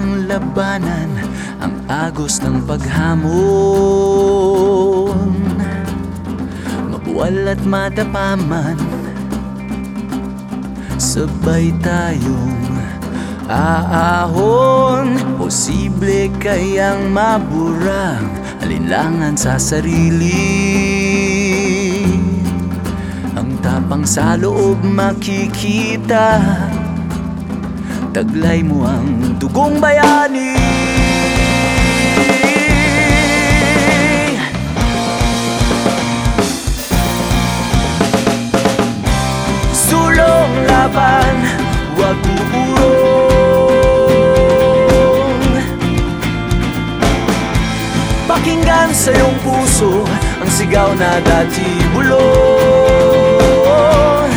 mong labanan ang agos ng paghamon. Mabuwal at matapaman, sabay tayong aahon. Posible kayang maburang alinlangan sa sarili. Ang tapang sa loob makikita, taglay mo ang dugong bayani. Sulong laban, huwag uurong. Pakinggan sa iyong puso ang sigaw na dati bulong.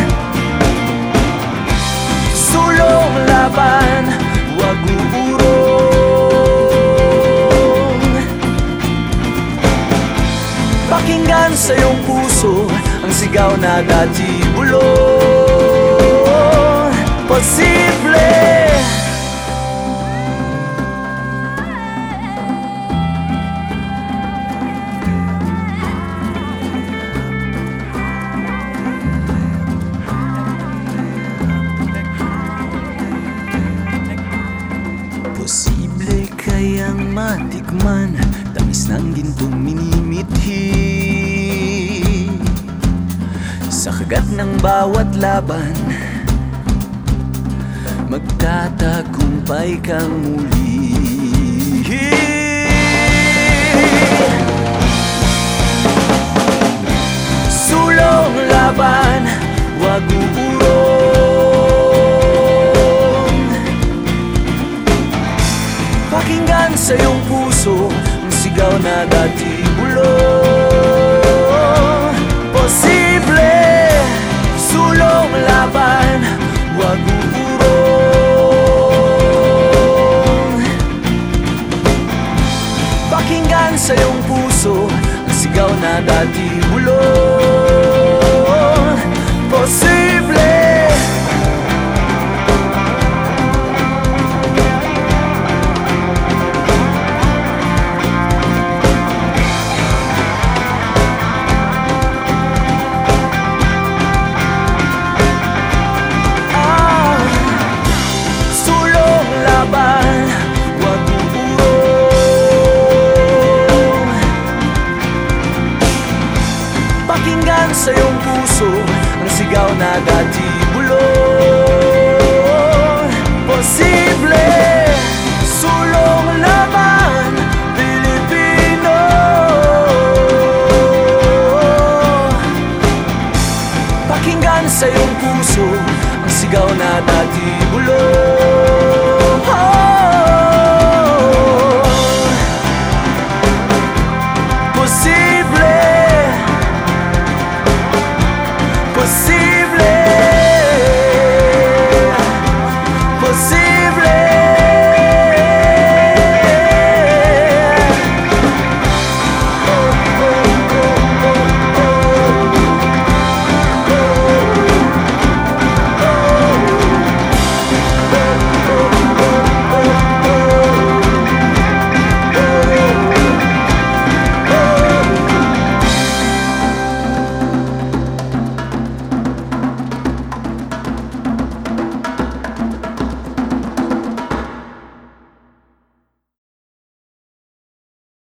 Sulong laban, huwag uurong. Pakinggan sa iyong puso ang sigaw na dati bulong. Posible. Posible kayang matikman tamis ng gintong minimithi. Sa kagat ng bawat laban, magtatagumpay kang muli. Sulong laban, huwag uurong. Pakinggan sa iyong puso ang sigaw na dati bulong. Posible. Sulong laban, huwag uurong. Pakinggan sa iyong puso ang sigaw na dati bulong. Posible. Pakinggan sa iyong puso ang sigaw na dati bulong. Posible. Sulong laban, Pilipino. Pakinggan sa iyong puso ang sigaw na dati bulong. Posible. Posible.